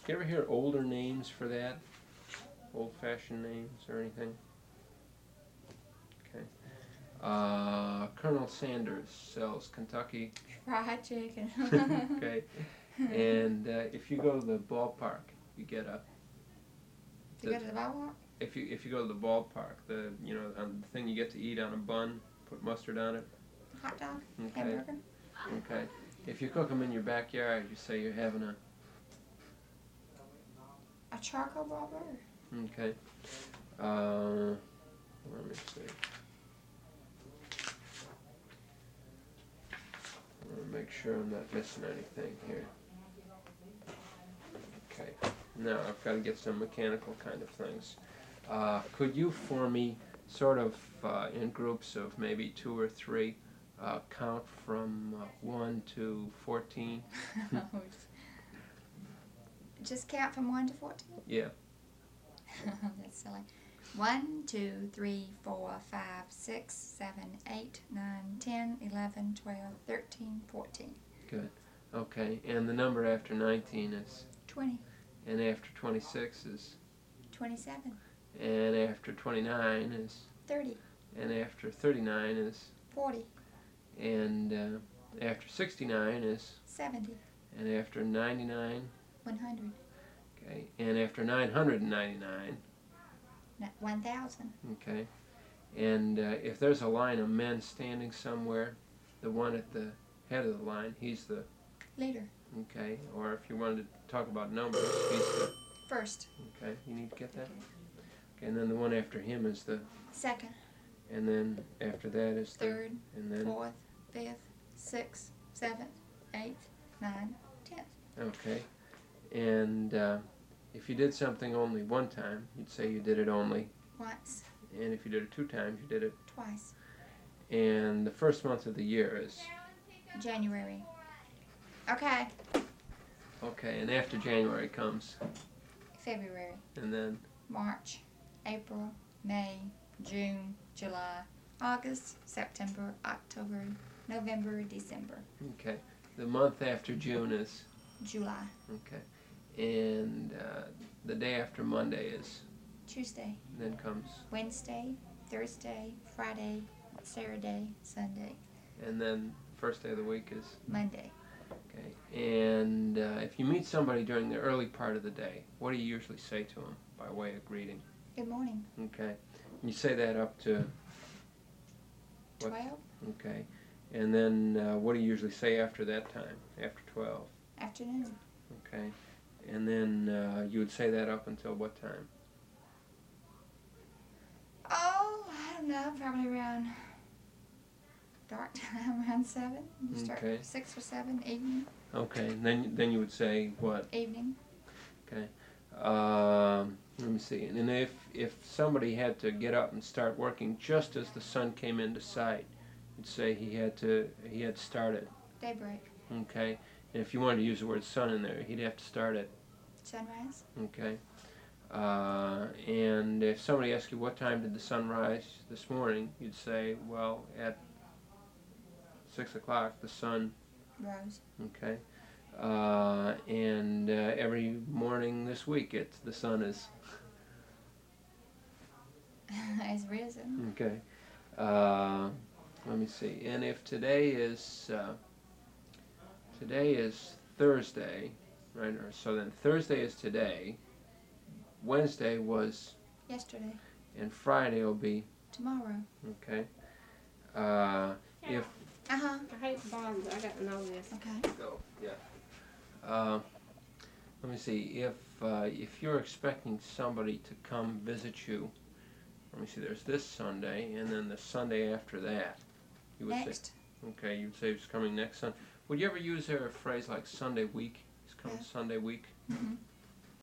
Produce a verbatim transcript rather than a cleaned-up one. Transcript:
you ever hear older names for that? Old-fashioned names or anything? Okay. Uh, Colonel Sanders sells Kentucky. Fried chicken. Okay. And uh, if you go to the ballpark, you get a. To go to the ballpark? If you if you go to the ballpark, the you know um, the thing you get to eat on a bun, put mustard on it. Hot dog. Okay. Hamburger. Okay. If you cook them in your backyard, you say you're having a. A charcoal ball burger. Okay. Uh, let me see. I want to make sure I'm not missing anything here. Okay. Now I've got to get some mechanical kind of things. Uh, could you, for me, sort of uh, in groups of maybe two or three, uh, count from uh, one to fourteen? Just count from one to fourteen? Yeah. That's silly. One, two, three, four, five, six, seven, eight, nine, ten, eleven, twelve, thirteen, fourteen. Good. Okay. And the number after nineteen is? Twenty. And after twenty-six is? Twenty-seven. And after twenty-nine is? Thirty. And after thirty-nine is? Forty. And uh, after sixty-nine is? Seventy. And after ninety-nine? One hundred. Okay. And after nine hundred ninety-nine? One thousand. Okay. And uh, if there's a line of men standing somewhere, the one at the head of the line, he's the? Leader. Okay. Or if you wanted to talk about numbers, he's the? First. Okay. You need to get that? Okay. And then the one after him is the? Second. And then after that is the? Third. And then? Fourth. Fifth. Sixth. Seventh. Eighth. Ninth. Tenth. Okay. And uh, if you did something only one time, you'd say you did it only. Once. And if you did it two times, you did it? Twice. And the first month of the year is? January. Okay. Okay, and after January comes? February. And then? March. April. May. June. July. August. September. October. November. December. Okay. The month after June is? July. Okay. And uh, the day after Monday is? Tuesday. Then comes? Wednesday, Thursday, Friday, Saturday, Sunday. And then first day of the week is? Monday. Okay. And uh, if you meet somebody during the early part of the day, what do you usually say to them by way of greeting? Good morning. Okay. And you say that up to? What? Twelve. Okay. And then uh, what do you usually say after that time, after twelve? Afternoon. Okay. And then uh, you would say that up until what time? Oh, I don't know, probably around dark time, around seven. You start Okay. six or seven, evening. Okay. And then then you would say what? Evening. Okay. Um, let me see. And then if if somebody had to get up and start working just as the sun came into sight, you'd say he had to he had to start it. Daybreak. Okay. And if you wanted to use the word sun in there, he'd have to start it. Sunrise. Okay. Uh, and if somebody asked you what time did the sun rise this morning, you'd say, well, at six o'clock the sun. Rose. Okay. Uh, and uh, every morning this week, it's the sun is. Has risen. Okay. Uh, let me see. And if today is uh, today is Thursday, right? Or so then Thursday is today. Wednesday was Yesterday. and Friday will be Tomorrow. okay. Uh, if Uh huh. I hate bonds. I got to know this. Okay. go yeah. Uh, let me see. If uh, if you're expecting somebody to come visit you, let me see. There's this Sunday, and then the Sunday after that. You would Next. say okay. You'd say it's coming next Sunday. Would you ever use a phrase like Sunday week? It's coming Yeah. Sunday week. Mm-hmm.